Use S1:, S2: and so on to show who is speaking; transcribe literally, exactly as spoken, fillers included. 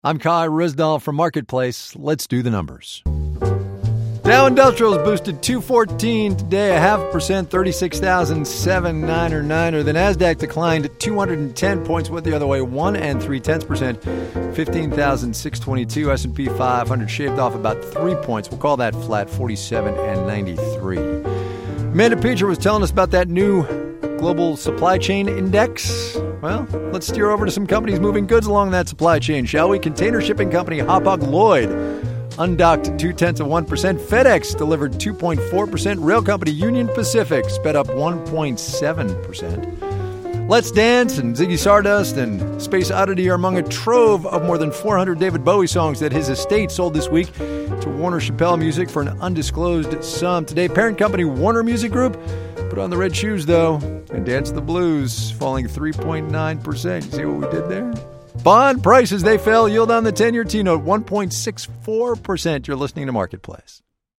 S1: I'm Kai Rizdal from Marketplace. Let's do the numbers. Dow Industrials boosted two fourteen today, a half percent, thirty-six thousand seven hundred ninety-nine. The Nasdaq declined two hundred ten points, went the other way, one and three tenths percent, fifteen thousand six hundred twenty-two. S and P five hundred shaved off about three points. We'll call that flat, forty-seven and ninety-three. Amanda Peacher was telling us about that new global supply chain index. Well, let's steer over to some companies moving goods along that supply chain, shall we? Container shipping company Hapag-Lloyd undocked two-tenths of one percent. FedEx delivered two point four percent. Rail company Union Pacific sped up one point seven percent. Let's Dance and Ziggy Stardust and Space Oddity are among a trove of more than four hundred David Bowie songs that his estate sold this week to Warner Chappell Music for an undisclosed sum. Today, parent company Warner Music Group put on the red shoes, though, and danced the blues, falling three point nine percent. You see what we did there? Bond prices, they fell. Yield on the ten-year T-note, one point six four percent. You're listening to Marketplace.